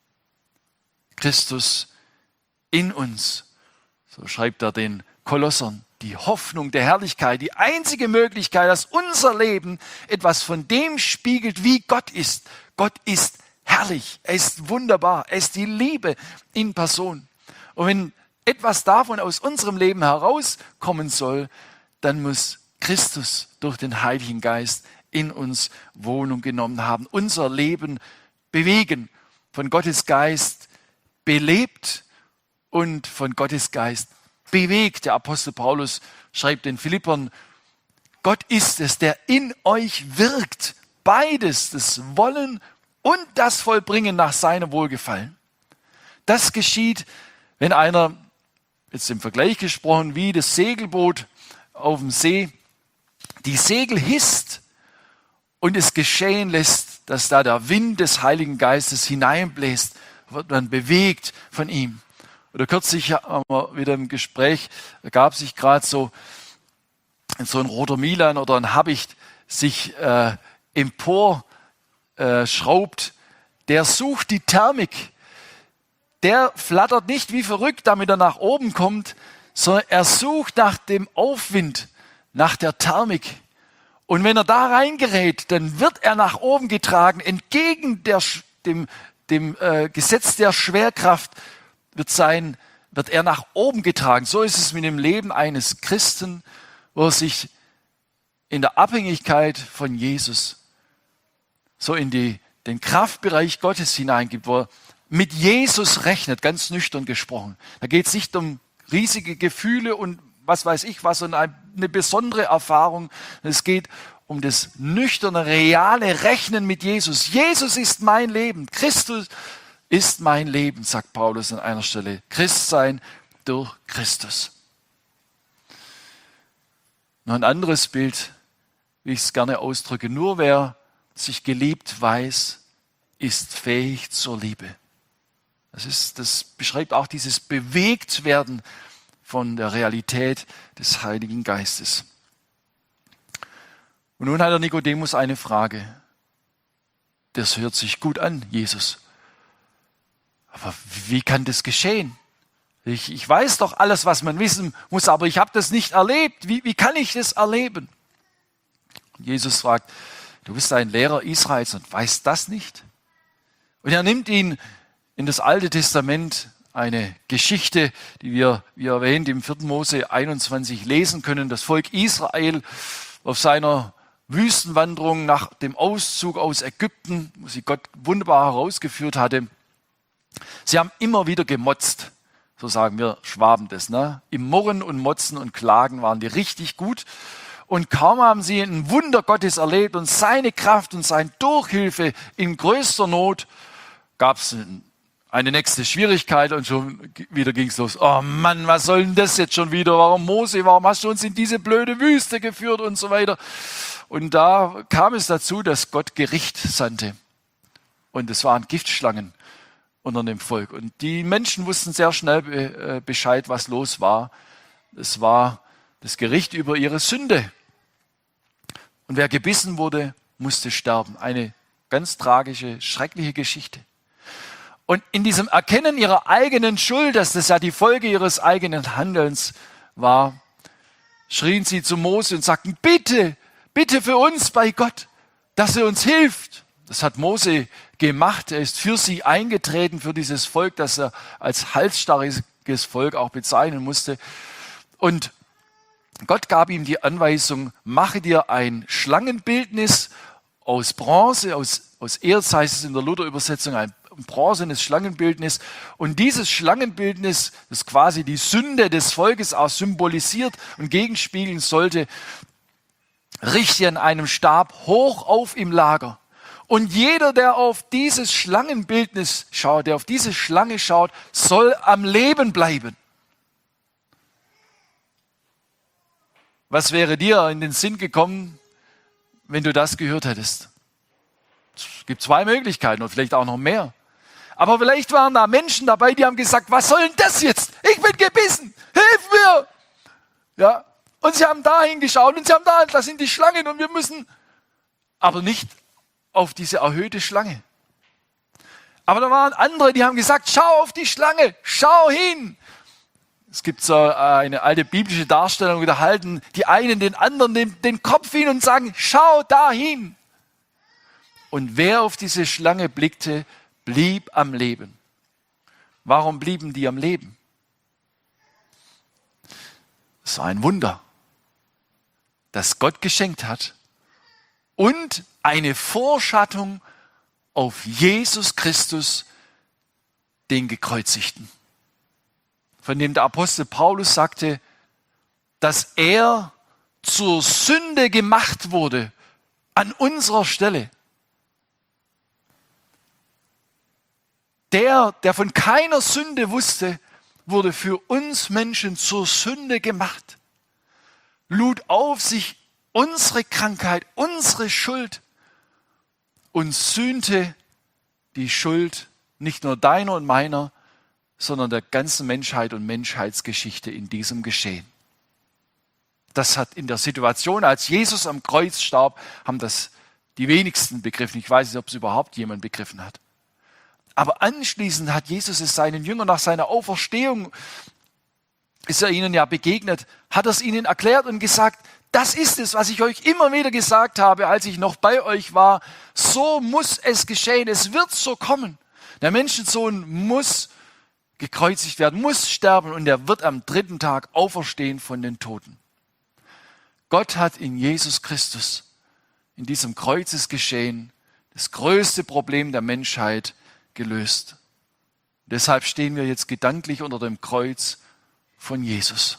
Christus in uns, so schreibt er den Kolossern, die Hoffnung der Herrlichkeit, die einzige Möglichkeit, dass unser Leben etwas von dem spiegelt, wie Gott ist. Gott ist herrlich, er ist wunderbar, er ist die Liebe in Person. Und wenn etwas davon aus unserem Leben herauskommen soll, dann muss Christus durch den Heiligen Geist in uns Wohnung genommen haben, unser Leben bewegen, von Gottes Geist belebt und von Gottes Geist bewegt. Der Apostel Paulus schreibt den Philippern, Gott ist es, der in euch wirkt, beides, das Wollen und das Vollbringen nach seinem Wohlgefallen. Das geschieht, wenn einer, jetzt im Vergleich gesprochen, wie das Segelboot auf dem See, die Segel hisst und es geschehen lässt, dass da der Wind des Heiligen Geistes hineinbläst, wird man bewegt von ihm. Oder kürzlich haben wir wieder im Gespräch, da gab sich gerade so, so ein roter Milan oder ein Habicht sich äh, empor äh, schraubt, der sucht die Thermik. Der flattert nicht wie verrückt, damit er nach oben kommt, sondern er sucht nach dem Aufwind, nach der Thermik. Und wenn er da reingerät, dann wird er nach oben getragen, entgegen der, dem, dem äh, Gesetz der Schwerkraft wird, sein, wird er nach oben getragen. So ist es mit dem Leben eines Christen, wo er sich in der Abhängigkeit von Jesus so in die, den Kraftbereich Gottes hineingibt, wo er mit Jesus rechnet, ganz nüchtern gesprochen. Da geht es nicht um riesige Gefühle und was weiß ich was und eine besondere Erfahrung. Es geht um das nüchterne, reale Rechnen mit Jesus. Jesus ist mein Leben. Christus ist mein Leben, sagt Paulus an einer Stelle. Christsein durch Christus. Noch ein anderes Bild, wie ich es gerne ausdrücke. Nur wer sich geliebt weiß, ist fähig zur Liebe. Das ist, das beschreibt auch dieses Bewegtwerden von der Realität des Heiligen Geistes. Und nun hat der Nikodemus eine Frage. Das hört sich gut an, Jesus. Aber wie kann das geschehen? Ich, ich weiß doch alles, was man wissen muss, aber ich habe das nicht erlebt. Wie, wie kann ich das erleben? Und Jesus fragt, du bist ein Lehrer Israels und weißt das nicht? Und er nimmt ihn in das Alte Testament, eine Geschichte, die wir, wie erwähnt, im vierten Mose einundzwanzig lesen können. Das Volk Israel auf seiner Wüstenwanderung nach dem Auszug aus Ägypten, wo sie Gott wunderbar herausgeführt hatte. Sie haben immer wieder gemotzt, so sagen wir Schwaben das. Ne? Im Murren und Motzen und Klagen waren die richtig gut. Und kaum haben sie ein Wunder Gottes erlebt und seine Kraft und seine Durchhilfe in größter Not, gab es eine nächste Schwierigkeit und schon wieder ging es los. Oh Mann, was soll denn das jetzt schon wieder? Warum Mose, warum hast du uns in diese blöde Wüste geführt und so weiter? Und da kam es dazu, dass Gott Gericht sandte. Und es waren Giftschlangen unter dem Volk. Und die Menschen wussten sehr schnell Bescheid, was los war. Es war das Gericht über ihre Sünde. Und wer gebissen wurde, musste sterben. Eine ganz tragische, schreckliche Geschichte. Und in diesem Erkennen ihrer eigenen Schuld, dass das ja die Folge ihres eigenen Handelns war, schrien sie zu Mose und sagten, bitte, bitte für uns bei Gott, dass er uns hilft. Das hat Mose gemacht. Er ist für sie eingetreten, für dieses Volk, das er als halsstarriges Volk auch bezeichnen musste. Und Gott gab ihm die Anweisung, mache dir ein Schlangenbildnis aus Bronze, aus, aus Erz heißt es in der Luther-Übersetzung, ein bronzenes Schlangenbildnis. Und dieses Schlangenbildnis, das quasi die Sünde des Volkes auch symbolisiert und gegenspiegeln sollte, richte an einem Stab hoch auf im Lager. Und jeder, der auf dieses Schlangenbildnis schaut, der auf diese Schlange schaut, soll am Leben bleiben. Was wäre dir in den Sinn gekommen, wenn du das gehört hättest? Es gibt zwei Möglichkeiten und vielleicht auch noch mehr. Aber vielleicht waren da Menschen dabei, die haben gesagt, was soll denn das jetzt? Ich bin gebissen, hilf mir! Ja, und sie haben da hingeschaut und sie haben da, das sind die Schlangen und wir müssen, aber nicht auf diese erhöhte Schlange. Aber da waren andere, die haben gesagt, schau auf die Schlange, schau hin. Es gibt so eine alte biblische Darstellung, da halten die einen den anderen den, den Kopf hin und sagen, schau dahin. Und wer auf diese Schlange blickte, blieb am Leben. Warum blieben die am Leben? Es war ein Wunder, das Gott geschenkt hat und eine Vorschattung auf Jesus Christus, den Gekreuzigten. Von dem der Apostel Paulus sagte, dass er zur Sünde gemacht wurde an unserer Stelle. Der, der von keiner Sünde wusste, wurde für uns Menschen zur Sünde gemacht, lud auf sich unsere Krankheit, unsere Schuld und sühnte die Schuld nicht nur deiner und meiner, sondern der ganzen Menschheit und Menschheitsgeschichte in diesem Geschehen. Das hat in der Situation, als Jesus am Kreuz starb, haben das die wenigsten begriffen. Ich weiß nicht, ob es überhaupt jemand begriffen hat. Aber anschließend hat Jesus es seinen Jüngern nach seiner Auferstehung, ist er ihnen ja begegnet, hat er es ihnen erklärt und gesagt, das ist es, was ich euch immer wieder gesagt habe, als ich noch bei euch war. So muss es geschehen, es wird so kommen. Der Menschensohn muss gekreuzigt werden, muss sterben und er wird am dritten Tag auferstehen von den Toten. Gott hat in Jesus Christus, in diesem Kreuzesgeschehen, das größte Problem der Menschheit gelöst. Deshalb stehen wir jetzt gedanklich unter dem Kreuz von Jesus.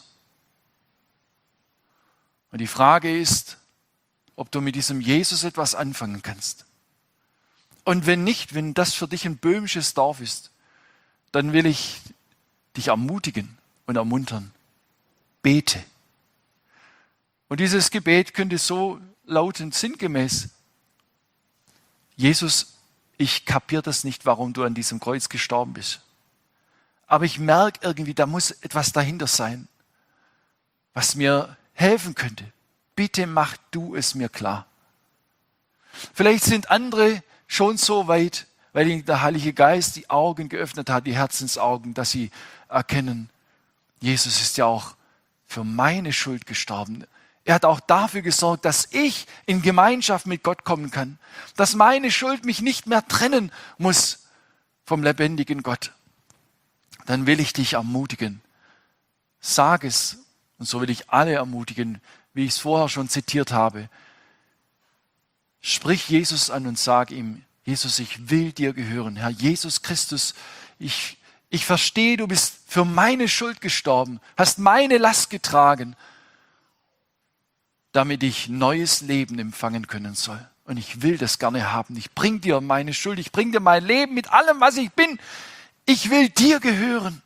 Und die Frage ist, ob du mit diesem Jesus etwas anfangen kannst. Und wenn nicht, wenn das für dich ein böhmisches Dorf ist, dann will ich dich ermutigen und ermuntern. Bete. Und dieses Gebet könnte so lauten, sinngemäß: Jesus, ich kapiere das nicht, warum du an diesem Kreuz gestorben bist. Aber ich merke irgendwie, da muss etwas dahinter sein, was mir helfen könnte. Bitte mach du es mir klar. Vielleicht sind andere schon so weit, weil ihnen der Heilige Geist die Augen geöffnet hat, die Herzensaugen, dass sie erkennen, Jesus ist ja auch für meine Schuld gestorben. Er hat auch dafür gesorgt, dass ich in Gemeinschaft mit Gott kommen kann, dass meine Schuld mich nicht mehr trennen muss vom lebendigen Gott. Dann will ich dich ermutigen. Sag es, und so will ich alle ermutigen, wie ich es vorher schon zitiert habe. Sprich Jesus an und sag ihm: Jesus, ich will dir gehören. Herr Jesus Christus, ich, ich verstehe, du bist für meine Schuld gestorben, hast meine Last getragen, damit ich neues Leben empfangen können soll. Und ich will das gerne haben. Ich bring dir meine Schuld, ich bring dir mein Leben mit allem, was ich bin. Ich will dir gehören.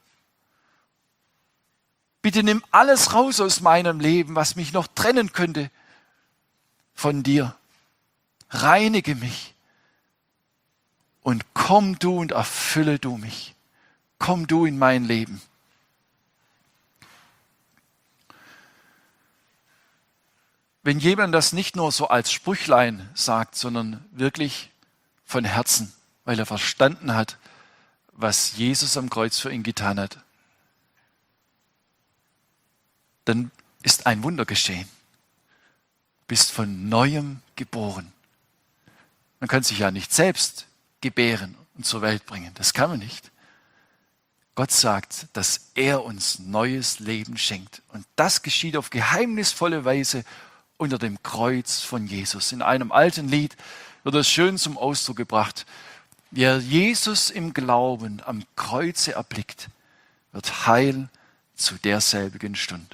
Bitte nimm alles raus aus meinem Leben, was mich noch trennen könnte von dir. Reinige mich. Und komm du und erfülle du mich. Komm du in mein Leben. Wenn jemand das nicht nur so als Sprüchlein sagt, sondern wirklich von Herzen, weil er verstanden hat, was Jesus am Kreuz für ihn getan hat, dann ist ein Wunder geschehen. Du bist von Neuem geboren. Man kann sich ja nicht selbst gebären und zur Welt bringen. Das kann man nicht. Gott sagt, dass er uns neues Leben schenkt. Und das geschieht auf geheimnisvolle Weise unter dem Kreuz von Jesus. In einem alten Lied wird das schön zum Ausdruck gebracht. Wer Jesus im Glauben am Kreuze erblickt, wird heil zu derselbigen Stund.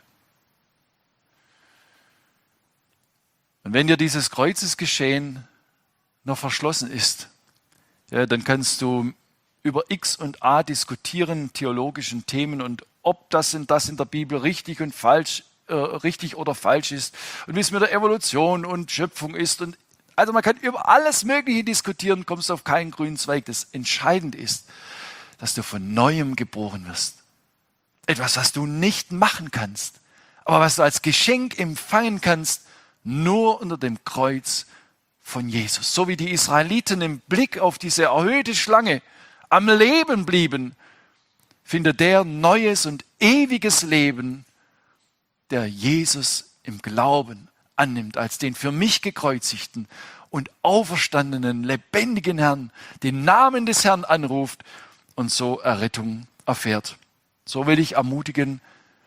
Und wenn dir dieses Kreuzesgeschehen noch verschlossen ist, ja, dann kannst du über X und A diskutieren, theologischen Themen, und ob das und das in der Bibel richtig und falsch, äh, richtig oder falsch ist und wie es mit der Evolution und Schöpfung ist. Und also man kann über alles Mögliche diskutieren, kommst auf keinen grünen Zweig. Das Entscheidende ist, dass du von Neuem geboren wirst. Etwas, was du nicht machen kannst, aber was du als Geschenk empfangen kannst, nur unter dem Kreuz von Jesus. So wie die Israeliten im Blick auf diese erhöhte Schlange am Leben blieben, findet der neues und ewiges Leben, der Jesus im Glauben annimmt, als den für mich gekreuzigten und auferstandenen, lebendigen Herrn, den Namen des Herrn anruft und so Errettung erfährt. So will ich ermutigen,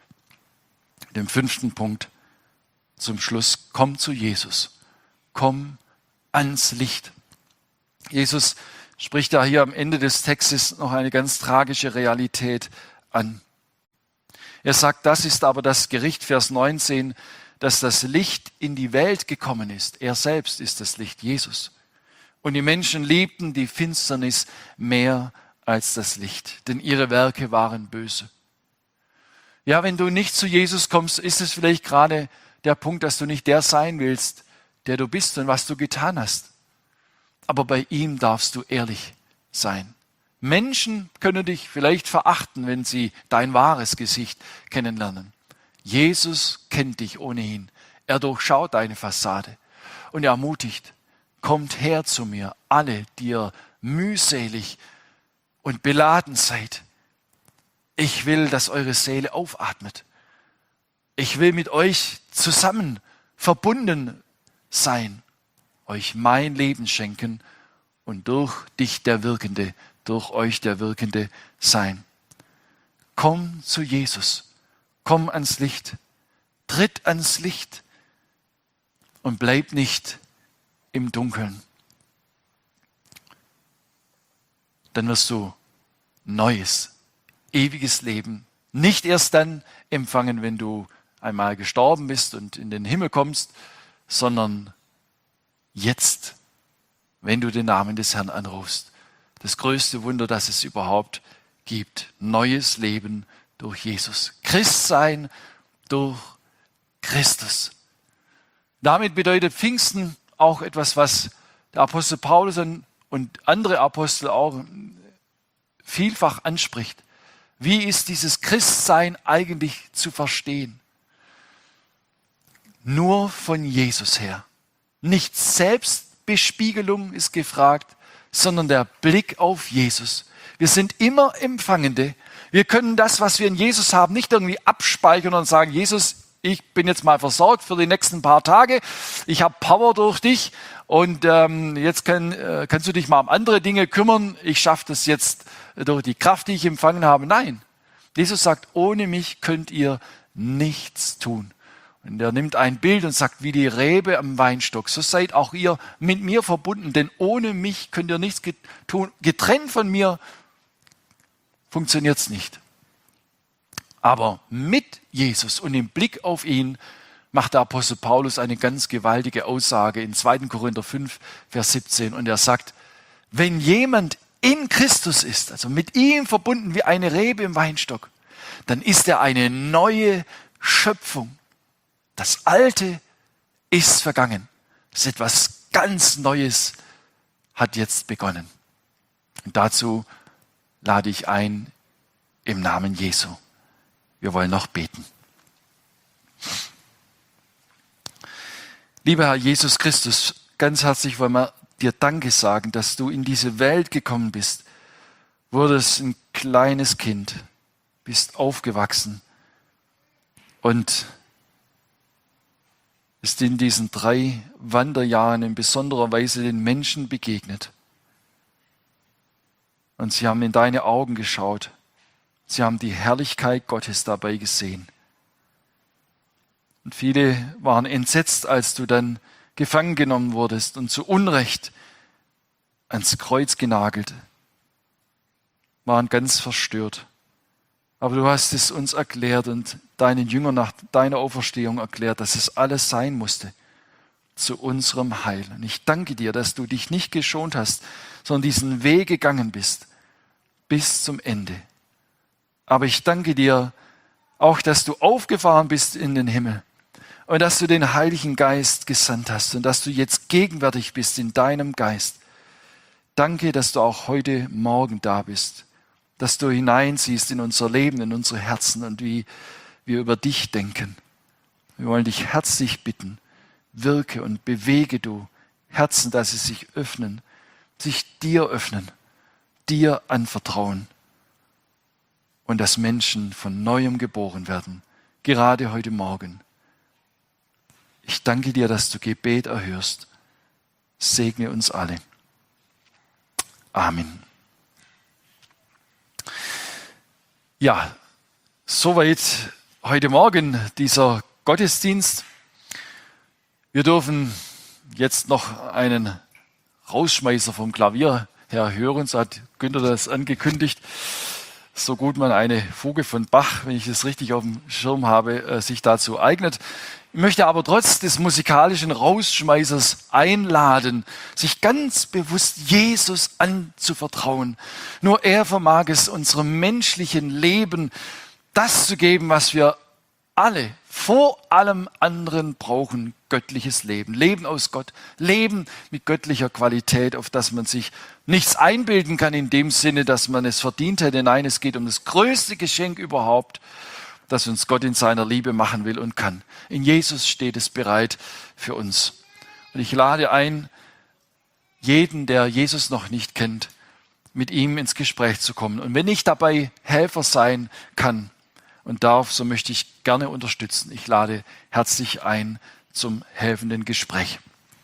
den fünften Punkt zum Schluss: Komm zu Jesus. Komm ans Licht. Jesus spricht da hier am Ende des Textes noch eine ganz tragische Realität an. Er sagt, das ist aber das Gericht, Vers neunzehn, dass das Licht in die Welt gekommen ist. Er selbst ist das Licht, Jesus. Und die Menschen liebten die Finsternis mehr als das Licht, denn ihre Werke waren böse. Ja, wenn du nicht zu Jesus kommst, ist es vielleicht gerade der Punkt, dass du nicht der sein willst, der du bist und was du getan hast. Aber bei ihm darfst du ehrlich sein. Menschen können dich vielleicht verachten, wenn sie dein wahres Gesicht kennenlernen. Jesus kennt dich ohnehin. Er durchschaut deine Fassade und er ermutigt: Kommt her zu mir, alle, die ihr mühselig und beladen seid. Ich will, dass eure Seele aufatmet. Ich will mit euch zusammen verbunden sein, euch mein Leben schenken und durch dich der Wirkende, durch euch der Wirkende sein. Komm zu Jesus, komm ans Licht, tritt ans Licht und bleib nicht im Dunkeln. Dann wirst du neues, ewiges Leben, Nicht erst dann empfangen, wenn du einmal gestorben bist und in den Himmel kommst, sondern jetzt, wenn du den Namen des Herrn anrufst. Das größte Wunder, das es überhaupt gibt. Neues Leben durch Jesus. Christsein durch Christus. Damit bedeutet Pfingsten auch etwas, was der Apostel Paulus und andere Apostel auch vielfach anspricht. Wie ist dieses Christsein eigentlich zu verstehen? Nur von Jesus her. Nicht Selbstbespiegelung ist gefragt, sondern der Blick auf Jesus. Wir sind immer Empfangende. Wir können das, was wir in Jesus haben, nicht irgendwie abspeichern und sagen, Jesus, ich bin jetzt mal versorgt für die nächsten paar Tage. Ich habe Power durch dich und ähm, jetzt kann, äh, kannst du dich mal um andere Dinge kümmern. Ich schaffe das jetzt durch die Kraft, die ich empfangen habe. Nein, Jesus sagt, ohne mich könnt ihr nichts tun. Und er nimmt ein Bild und sagt, wie die Rebe am Weinstock, so seid auch ihr mit mir verbunden, denn ohne mich könnt ihr nichts tun. Getrennt von mir funktioniert es nicht. Aber mit Jesus und im Blick auf ihn macht der Apostel Paulus eine ganz gewaltige Aussage in zweiten Korinther fünf, Vers siebzehn. Und er sagt, wenn jemand in Christus ist, also mit ihm verbunden wie eine Rebe im Weinstock, dann ist er eine neue Schöpfung. Das Alte ist vergangen. Das ist etwas ganz Neues, hat jetzt begonnen. Und dazu lade ich ein im Namen Jesu. Wir wollen noch beten. Lieber Herr Jesus Christus, ganz herzlich wollen wir dir Danke sagen, dass du in diese Welt gekommen bist, wurdest ein kleines Kind, bist aufgewachsen und ist in diesen drei Wanderjahren in besonderer Weise den Menschen begegnet. Und sie haben in deine Augen geschaut. Sie haben die Herrlichkeit Gottes dabei gesehen. Und viele waren entsetzt, als du dann gefangen genommen wurdest und zu Unrecht ans Kreuz genagelt, waren ganz verstört. Aber du hast es uns erklärt und deinen Jüngern nach deiner Auferstehung erklärt, dass es alles sein musste zu unserem Heil. Und ich danke dir, dass du dich nicht geschont hast, sondern diesen Weg gegangen bist bis zum Ende. Aber ich danke dir auch, dass du aufgefahren bist in den Himmel und dass du den Heiligen Geist gesandt hast und dass du jetzt gegenwärtig bist in deinem Geist. Danke, dass du auch heute Morgen da bist, dass du hineinsiehst in unser Leben, in unsere Herzen und wie wir über dich denken. Wir wollen dich herzlich bitten, wirke und bewege du Herzen, dass sie sich öffnen, sich dir öffnen, dir anvertrauen und dass Menschen von Neuem geboren werden, gerade heute Morgen. Ich danke dir, dass du Gebet erhörst. Segne uns alle. Amen. Ja, soweit heute Morgen dieser Gottesdienst. Wir dürfen jetzt noch einen Rausschmeißer vom Klavier her hören, so hat Günther das angekündigt. So gut man eine Fuge von Bach, wenn ich es richtig auf dem Schirm habe, sich dazu eignet. Ich möchte aber trotz des musikalischen Rausschmeißers einladen, sich ganz bewusst Jesus anzuvertrauen. Nur er vermag es, unserem menschlichen Leben das zu geben, was wir alle vor allem anderen brauchen: göttliches Leben. Leben aus Gott. Leben mit göttlicher Qualität, auf das man sich nichts einbilden kann in dem Sinne, dass man es verdient hätte. Nein, es geht um das größte Geschenk überhaupt, das uns Gott in seiner Liebe machen will und kann. In Jesus steht es bereit für uns. Und ich lade ein, jeden, der Jesus noch nicht kennt, mit ihm ins Gespräch zu kommen. Und wenn ich dabei Helfer sein kann und darf, so möchte ich gerne unterstützen. Ich lade herzlich ein zum helfenden Gespräch.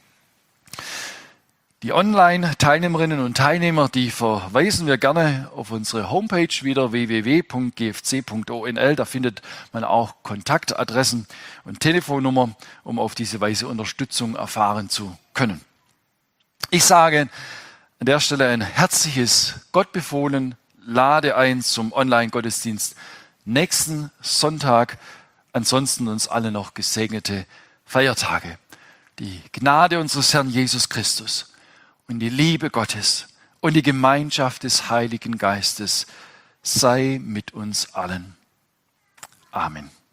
Die Online-Teilnehmerinnen und Teilnehmer, die verweisen wir gerne auf unsere Homepage wieder, w w w punkt g f c punkt o n l. Da findet man auch Kontaktadressen und Telefonnummer, um auf diese Weise Unterstützung erfahren zu können. Ich sage an der Stelle ein herzliches Gott befohlen, lade ein zum Online-Gottesdienst nächsten Sonntag. Ansonsten uns alle noch gesegnete Feiertage. Die Gnade unseres Herrn Jesus Christus und die Liebe Gottes und die Gemeinschaft des Heiligen Geistes sei mit uns allen. Amen.